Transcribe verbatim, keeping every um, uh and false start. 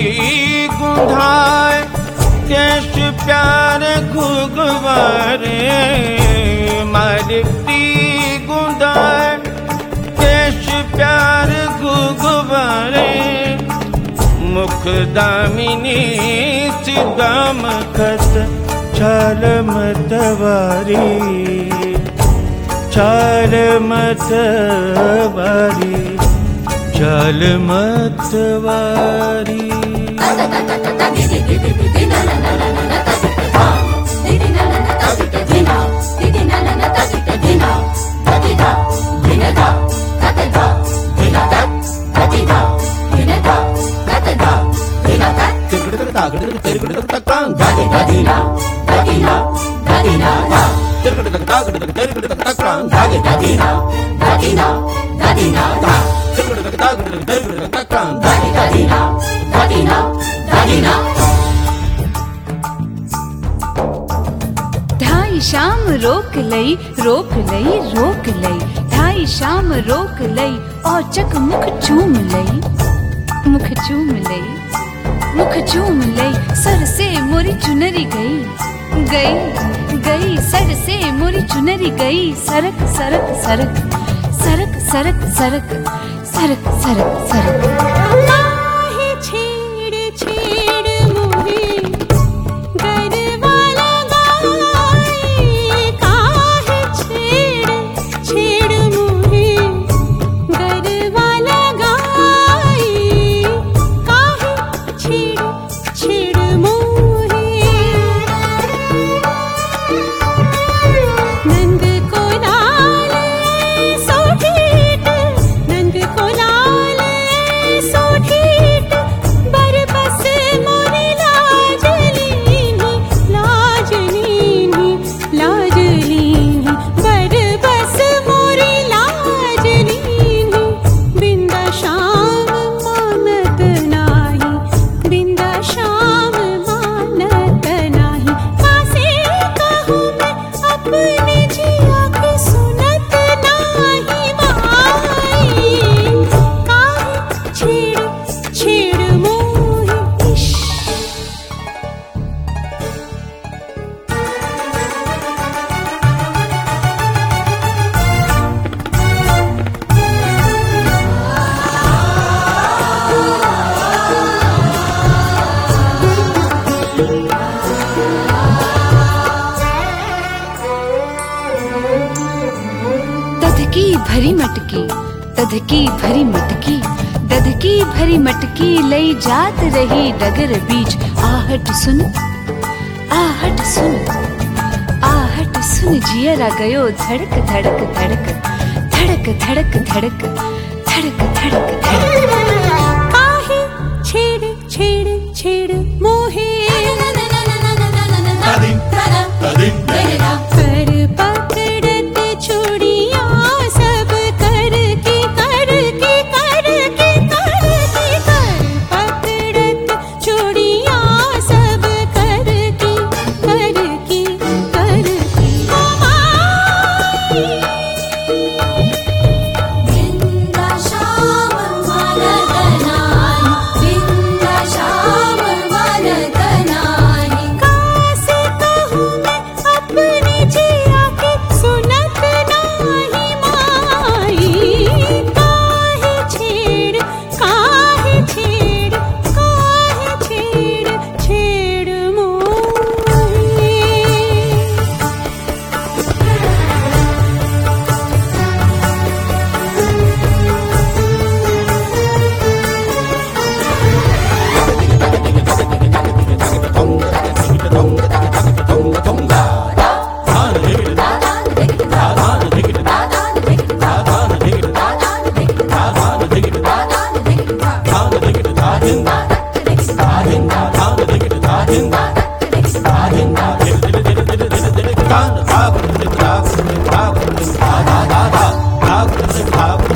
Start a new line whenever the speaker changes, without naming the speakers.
गुंधाए केश प्यार घुघवारे मालिकती गुंधाए केश प्यार घुघवारे मुख दामिनी सिदाम खत छाल मतवारी छाल मतवारी छाल मतवारी
ढाई शाम रोक लई रोक लई रोक लई ढाई शाम रोक लई और चक मुख चूम लई मुख चूम लई मुख चूम लई सर से मोरी चुनरी गई गई गई सर से मोरी चुनरी गई सरक सरक सरक सरक सरक सरक सरक सरक सरक
काहे छेड़ छेड़ मोहे गरबा लगाए काहे छेड़ छेड़ मोहे गरबा लगाए काहे छेड़ छेड़ मोहे नंद को लाल सोठीट नंद को लाल सोठीट बरबस मोरी लाजलीनी लाजलीनी लाजलीनी बरबस मोरी लाजलीनी बिंदा शाम मानत नाही बिंदा शाम मानत नाही कासे कहूँ मैं अपने जिया के सुनत नाही माई काहे छेड़ छेड़ मोहे इश्क
दधकी भरी मटकी दधकी भरी मटकी दधकी भरी मटकी लई जात रही डगर बीच आहट सुन आहट सुन आहट सुन जियरा गयो धड़क धड़क धड़क धड़क धड़क धड़क धड़क धड़क धड़क
काहे छेड़ छेड़ छेड़ मोहे कर पकड़त चूड़ियां सब कर के कर के कर के कर के कर पकड़त चूड़ियां सब कर के कर के कर के ओ माई बिंदा शाम मानदनाई बिंदा शाम मानदनाई कासे कहूँ मैं अपने जिया के सुनत नाही माई काहे छेड़ काहे छेड़ काहे छेड़ छेड़ मोहे
Bye.